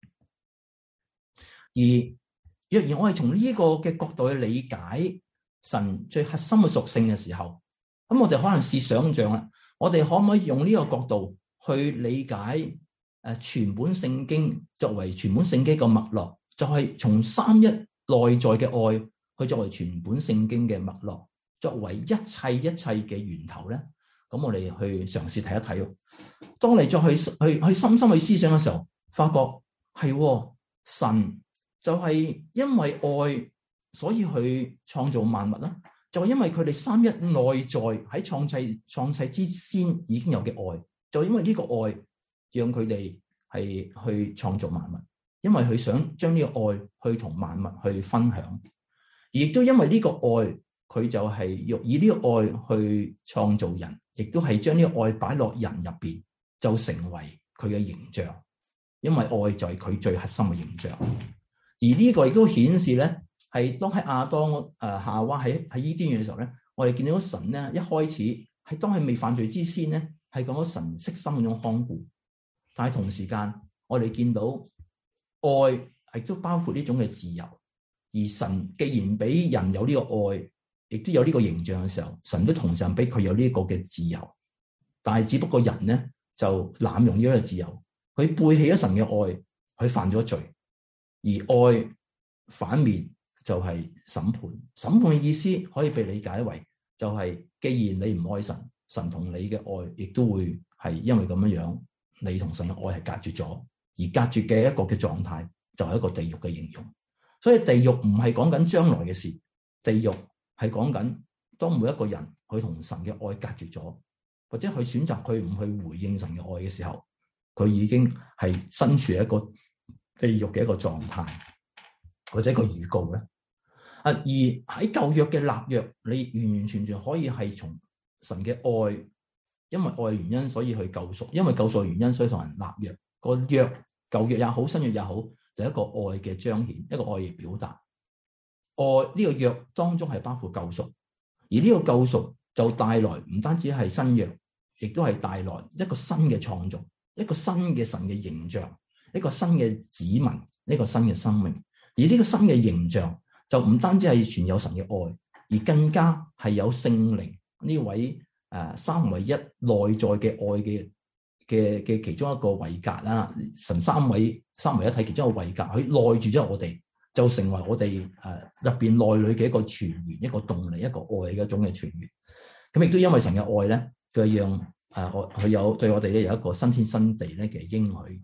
A: 而若然我係從呢個嘅角度去理解神最核心嘅屬性嘅時候，咁我哋可能試想像啦，我哋可唔可以用呢個角度去理解全本聖經作為全本聖經嘅脈絡，就係從三一內在嘅愛去作為全本聖經嘅脈絡，作為一切嘅源頭咧。咁我哋去嘗試睇一睇。當你再去深深去思想嘅時候，發覺係神就係因為愛，所以去創造萬物啦。就係因為佢哋三一內在喺創世之先已經有嘅愛，就因為呢個愛讓佢哋係去創造萬物，因為佢想將呢個愛去同萬物去分享，而亦都因為呢個愛，佢就係以呢個愛去創造人，亦都係將呢個愛擺落人入邊，就成為佢嘅形象。因為愛就係佢最核心嘅形象。而呢個亦都顯示咧，係當喺亞當夏娃喺伊甸園嘅時候咧，我哋見到神咧一開始係當佢未犯罪之先咧，係講到神悉心嗰種看顧。但係同時間，我哋見到愛亦都包括呢種嘅自由。而神既然俾人有呢個愛，亦都有呢個形象嘅時候，神都同時俾佢有呢個嘅自由。但係只不過人咧就濫用呢個自由，佢背棄咗神嘅愛，佢犯咗罪。而愛反面就係審判。審判嘅意思可以被理解為就係，既然你唔愛神，神同你嘅愛亦都會係因為咁樣樣，你同神嘅愛係隔絕咗。而隔絕嘅一個嘅狀態就係一個地獄嘅形容。所以地獄唔係講緊將來嘅事，地獄係講緊當每一個人佢同神嘅愛隔絕咗，或者佢選擇佢唔去回應神嘅愛嘅時候，佢已經係身處一個地獄嘅一個狀態，或者一個預告咧。而喺舊約嘅立約，你完完全全可以係從神嘅愛，因為愛嘅原因，所以去救贖；因為救贖嘅原因，所以同人立約。個約舊約也好，新約也好，就係一個愛嘅彰顯，一個愛嘅表達。愛呢個約當中係包括救贖，而呢個救贖就帶來唔單止係新約，亦都係帶來一個新嘅創造，一個新嘅神嘅形象，一個新嘅子民，一個新嘅生命。而呢個新嘅形象就唔單止係存有神嘅愛，而更加係有聖靈呢位三位一內在嘅愛嘅其中一個位格啦。神三位一體其中一個位格，佢內住咗我哋，就成為我哋入邊內裏嘅一個泉源，一個動力，一個愛嘅一種嘅泉源。咁亦都因為神嘅愛咧，就讓佢有對我哋咧有一個新天新地咧嘅應許。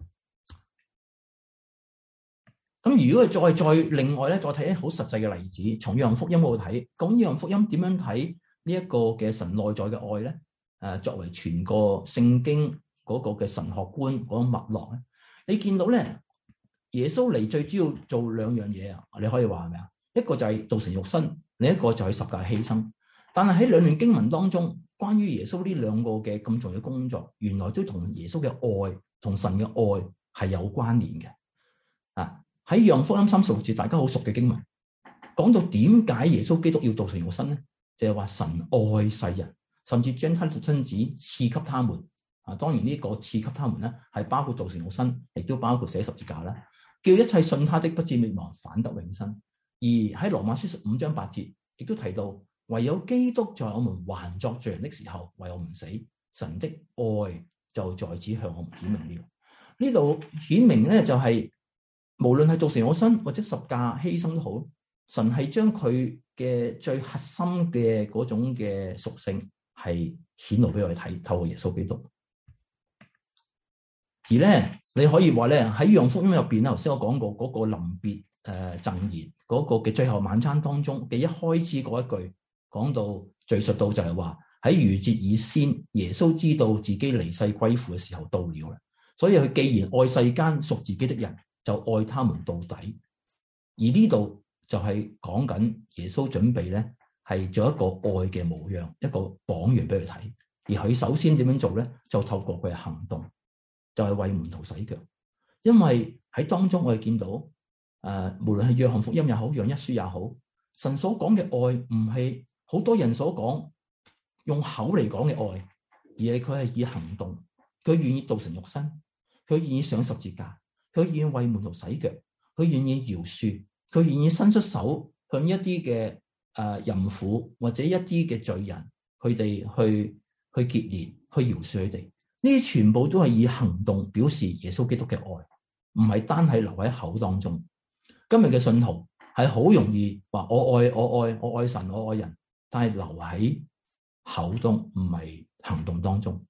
A: 咁如果佢再另外咧，再睇好實際嘅例子，從約翰福音嗰度睇，咁約翰福音點樣睇呢一個嘅神內在嘅愛咧？作為全個聖經嗰個嘅神學觀嗰個脈絡咧，你見到咧，耶穌嚟最主要做兩樣嘢啊！你可以話係咪啊？一個就係道成肉身，另一個就係十架犧牲。但係喺兩段經文當中，關於耶穌呢兩個嘅咁重要嘅工作，原來都同耶穌嘅愛同神嘅愛係有關聯嘅。喺約翰福音36節，大家好熟嘅經文，講到點解耶穌基督要道成肉身咧？就係話神愛世人，甚至將他的獨生子賜給他們。當然呢個賜給他們咧，係包括道成肉身，亦都包括寫十字架啦。 叫一切信他的不至滅亡，反得永生。而喺羅馬書15章8節亦都提到，唯有基督在我們還作罪人的時候為我們死，神的愛就在此向我們顯明了。呢度顯明咧就係無論係道成肉身或者十架犧牲都好，神係將佢嘅最核心嘅嗰種嘅屬性係顯露俾我哋睇，透過耶穌基督。而咧你可以話咧喺約翰福音入邊咧，頭先我講過嗰個臨別贈言嗰個嘅最後晚餐當中嘅一開始嗰一句，講到敘述到就係話喺逾節以先，耶穌知道自己離世歸父嘅時候到了啦，所以佢既然愛世間屬自己的人，就愛他們到底。而呢度就係講緊耶穌準備咧係做一個愛嘅模樣，一個榜樣俾佢睇。而佢首先點樣做咧？就透過佢嘅行動，就係為門徒洗腳。因為喺當中我哋見到無論係約翰福音也好，約一書也好，神所講嘅愛唔係好多人所講用口嚟講嘅愛，而係佢係以行動，佢願意道成肉身，佢願意上十字架，佢願意為門徒洗腳，佢願意饒恕，佢願意伸出手向一啲嘅淫婦或者一啲嘅罪人，佢哋去結連，去饒恕佢哋。呢啲全部都係以行動表示耶穌基督嘅愛，唔係單係留喺口當中。今日嘅信徒係好容易話我愛神，我愛人，但係留喺口中，唔係行動當中。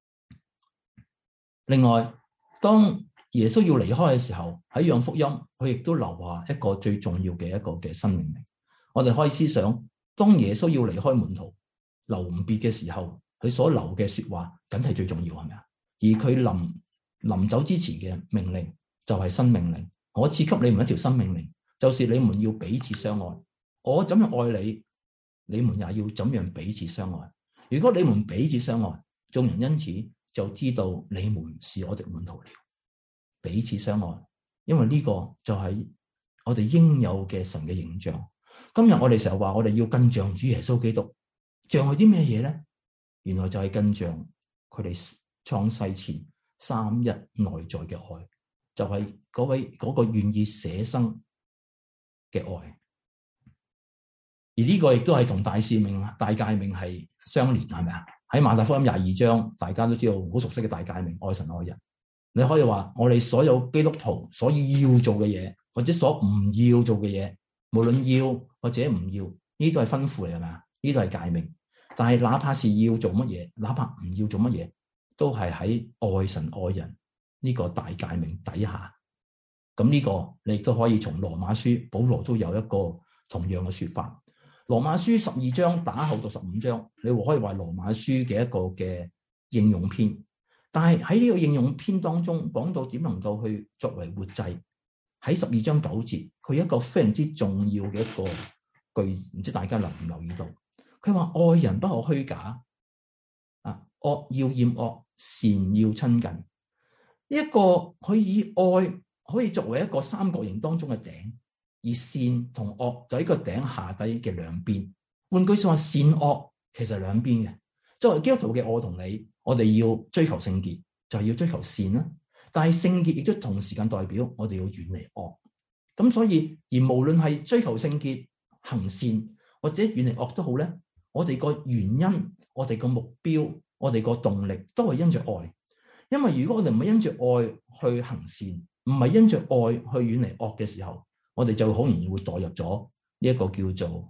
A: 另外，當耶穌要離開嘅時候，喺約翰福音佢亦都留下一個最重要嘅一個嘅新命令。我哋可以思想，當耶穌要離開門徒留唔別嘅時候，佢所留嘅說話梗係最重要，係咪啊？而佢臨走之前嘅命令就係新命令，我賜給你們一條新命令，就是你們要彼此相愛。我怎樣愛你，你們也要怎樣彼此相愛。如果你們彼此相愛，眾人因此就知道你們是我的門徒了。彼此相愛，因為呢個就係我哋應有嘅神嘅形象。今日我哋成日話我哋要跟像主耶穌基督，像佢啲咩嘢咧？原來就係跟像佢哋創世前三一內在嘅愛，就係嗰個願意捨生嘅愛。而呢個亦都係同大使命、大誡命係相連，係咪啊？喺馬太福音22章，大家都知道好熟悉嘅大誡命，愛神愛人。你可以話我哋所有基督徒所要做嘅嘢，或者所唔要做嘅嘢，無論要或者唔要，呢都係吩咐嚟，係咪啊？呢都係誡命。但係哪怕是要做乜嘢，哪怕唔要做乜嘢，都係喺愛神愛人呢個大誡命底下。咁呢個你亦都可以從羅馬書，保羅都有一個同樣嘅說法。羅馬書12章打後到15章，你可以話羅馬書嘅一個嘅應用篇。但係喺呢個應用篇當中，講到點能夠去作為活祭，喺12章9節，佢一個非常之重要嘅一個句，唔知大家留唔留意到？佢話愛人不可虛假，惡要厭惡，善要親近。一個可以愛可以作為一個三角形當中嘅頂，而善同惡就喺個頂下底嘅兩邊。換句說話，善惡其實係兩邊嘅。作為基督徒嘅我同你，我哋要追求聖潔，就係要追求善啦。但係聖潔亦都同時間代表我哋要遠離惡。咁所以而無論係追求聖潔、行善或者遠離惡都好咧，我哋個原因、我哋個目標、我哋個動力都係因着愛。因為如果我哋唔係因着愛去行善，唔係因着愛去遠離惡嘅時候，我哋就好容易會墮入咗呢一個叫做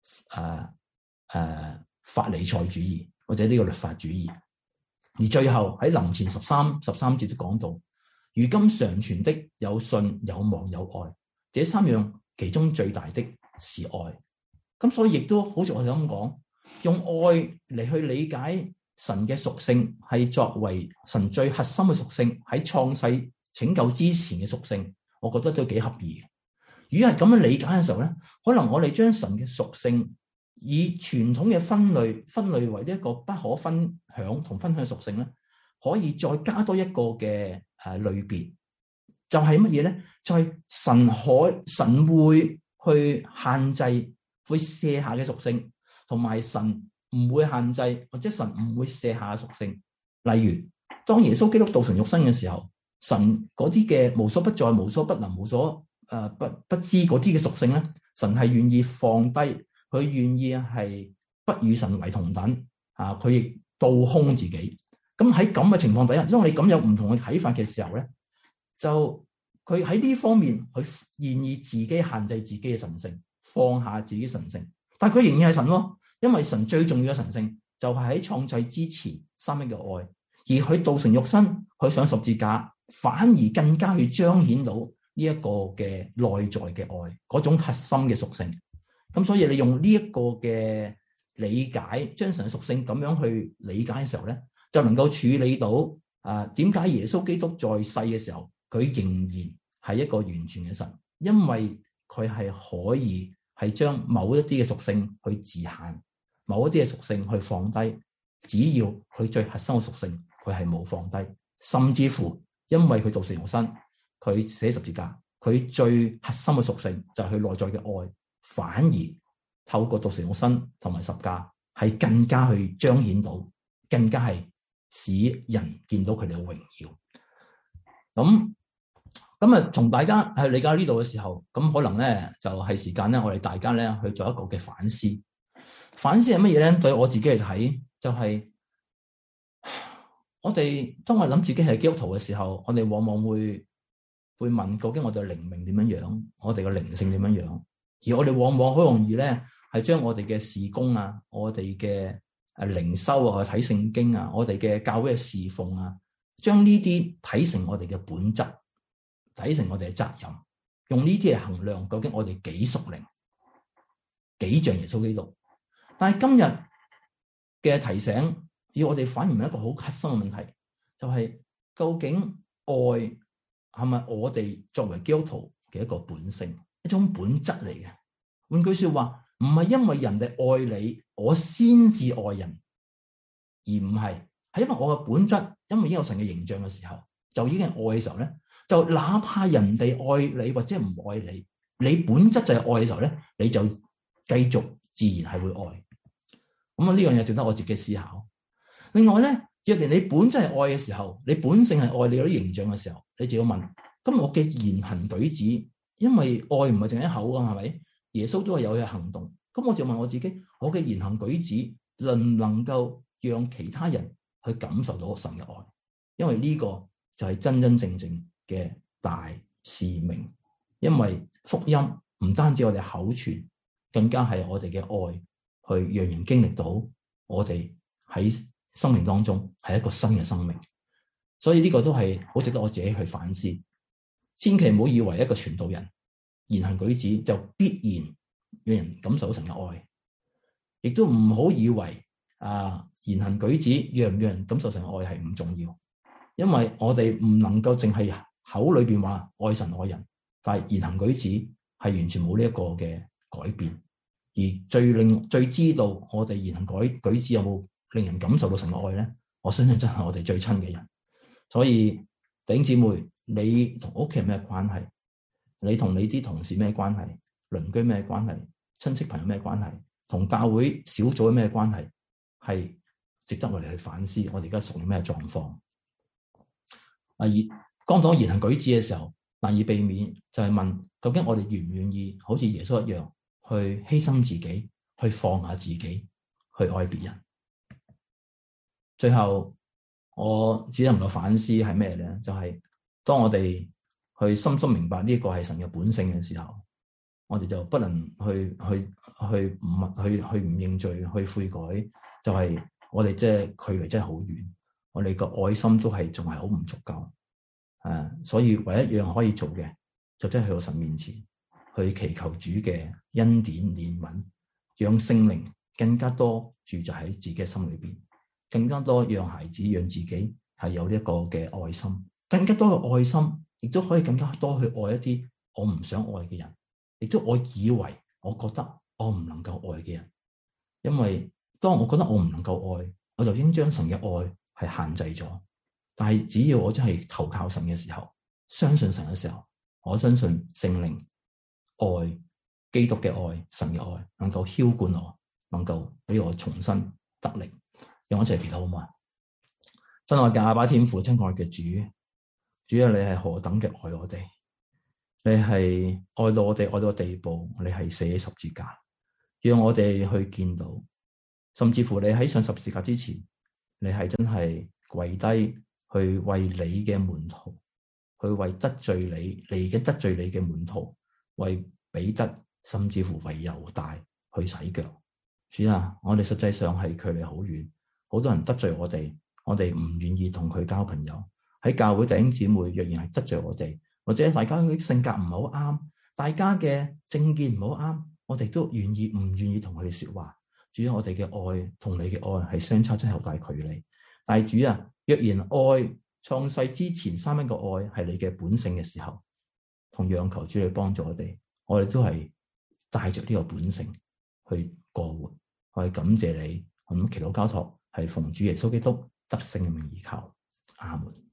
A: 法利賽主義或者呢個律法主義。而最後喺林前13節都講到，如今常存的有信、有望、有愛，這三樣其中最大的是愛。咁所以亦都好似我哋咁講，用愛嚟去理解神嘅屬性，係作為神最核心嘅屬性，喺創世拯救之前嘅屬性，我覺得都幾合意嘅。如果係咁樣理解嘅時候咧，可能我哋將神嘅屬性以傳統嘅分類為呢一個不可分享同分享屬性咧，可以再加多一個嘅類別，就係乜嘢咧？就係神會去限制會卸下嘅屬性，同埋神唔會限制或者神唔會卸下嘅屬性。例如當耶穌基督道成肉身嘅時候， 神嗰啲嘅無所不在、無所不能、無所不知嗰啲嘅屬性咧，神係願意放低，佢願意係不與神為同等啊！佢亦倒空自己。咁喺咁嘅情況底下，當你咁有唔同嘅睇法嘅時候咧，就佢喺呢方面，佢願意自己限制自己嘅神性，放下自己神性。但係佢仍然係神咯，因為神最重要嘅神性就係喺創世之前三一嘅愛，而佢道成肉身，佢上十字架，反而更加去彰顯到呢一個嘅內在嘅愛，嗰種核心嘅屬性。咁所以你用呢一個嘅理解，將神嘅屬性咁樣去理解嘅時候咧，就能夠處理到點解耶穌基督在世嘅時候，佢仍然係一個完全嘅神，因為佢係可以係將某一啲嘅屬性去自限，某一啲嘅屬性去放低，只要佢最核心嘅屬性佢係冇放低，甚至乎因為佢道成肉身，佢寫十字架，佢最核心嘅屬性就係佢內在嘅愛，反而透過道成肉身同埋十架係更加去彰顯到，更加係使人見到佢哋嘅榮耀。咁從大家去理解呢度嘅時候，咁可能咧就係時間咧，我哋大家咧去做一個嘅反思。反思係乜嘢咧？對我自己嚟睇，就係我哋當我諗自己係基督徒嘅時候，我哋往往會問，究竟我哋嘅靈命點樣樣，我哋嘅靈性點樣樣？而我哋往往好容易咧，係將我哋嘅事工啊，我哋嘅靈修啊，睇聖經啊，我哋嘅教會嘅侍奉啊，將呢啲睇成我哋嘅本質，睇成我哋嘅責任，用呢啲嚟衡量究竟我哋幾屬靈，幾像耶穌基督。但係今日嘅提醒，要我哋反而問一個好核心嘅問題，就係究竟愛係咪我哋作為基督徒嘅一個本性，一種本質嚟嘅？換句說話，唔係因為人哋愛你，我先至愛人，而唔係因為我嘅本質，因為已經有神嘅形象嘅時候，就已經係愛嘅時候咧，就哪怕人哋愛你或者唔愛你，你本質就係愛嘅時候咧，你就繼續自然係會愛。咁呢樣嘢值得我自己思考。另外咧，若然你本質係愛嘅時候，你本性係愛你嗰啲形象嘅時候，你就要問：咁我嘅言行舉止，因為愛唔係淨係一口㗎，係咪？耶穌都係有嘅行動。咁我就問我自己：我嘅言行舉止能唔能夠讓其他人去感受到神嘅愛？因為呢個就係真真正正嘅大使命。因為福音唔單止我哋口傳，更加係我哋嘅愛。去讓人經歷到我哋喺生命當中係一個新嘅生命，所以呢個都係好值得我自己去反思。千祈唔好以為一個傳道人言行舉止就必然讓人感受到神嘅愛，亦都唔好以為言行舉止讓唔讓人感受神嘅愛係唔重要，因為我哋唔能夠淨係口裏邊話愛神愛人，但係言行舉止係完全冇呢一個嘅改變。而最知道我哋言行舉止有冇令人感受到神嘅愛咧？我相信真係我哋最親嘅人。所以弟兄姊妹，你同屋企人咩關係？你同你啲同事咩關係？鄰居咩關係？親戚朋友咩關係？同教會小組咩關係？係值得我哋去反思我哋而家屬於咩狀況。而當講言行舉止嘅時候，難以避免就係問：究竟我哋願唔願意好似耶穌一樣？去犧牲自己，去放下自己，去愛別人。最後，我只能夠反思係咩咧？就係當我哋去深深明白呢個係神嘅本性嘅時候，我哋就不能去唔認罪，去悔改。就係我哋即係距離真係好遠，我哋個愛心都係仲係好唔足夠。所以唯一一樣可以做嘅，就真係去到神面前。去祈求主嘅恩典憐憫，讓聖靈更加多住在喺自己嘅心裏邊，更加多讓孩子讓自己係有呢一個嘅愛心，更加多嘅愛心，亦都可以更加多去愛一啲我唔想愛嘅人，亦都我以為我覺得我唔能夠愛嘅人。因為當我覺得我唔能夠愛，我就已經將神嘅愛係限制咗。但係只要我真係投靠神嘅時候，相信神嘅時候，我相信聖靈愛基督嘅愛，神嘅愛能夠澆灌我，能夠俾我重新得力。讓我一齊祈禱好嘛？親愛嘅阿爸天父，親愛嘅主， 主啊，你係何等嘅愛我哋，你係愛到我哋愛到個地步，你係死喺十字架，讓我哋去見到，甚至乎你喺上十字架之前，你係真係跪低去為你嘅門徒，去為得罪你已經得罪你嘅門徒，為彼得甚至乎為猶大去洗腳。主啊，我哋實際上係距離好遠，好多人得罪我哋唔願意同佢交朋友。喺教會弟兄姊妹若然係得罪我哋，或者大家嘅性格唔係好啱，大家嘅政見唔好啱，我哋都唔願意同佢哋說話。主啊，我哋嘅愛同你嘅愛係相差真係好大距離。但係主啊，若然愛創世之前三一個愛係你嘅本性嘅時候，同樣求主你幫助我哋都係帶着呢個本性去過活。我哋感謝你，我咁祈禱交託係奉主耶穌基督得勝嘅名而求，阿門。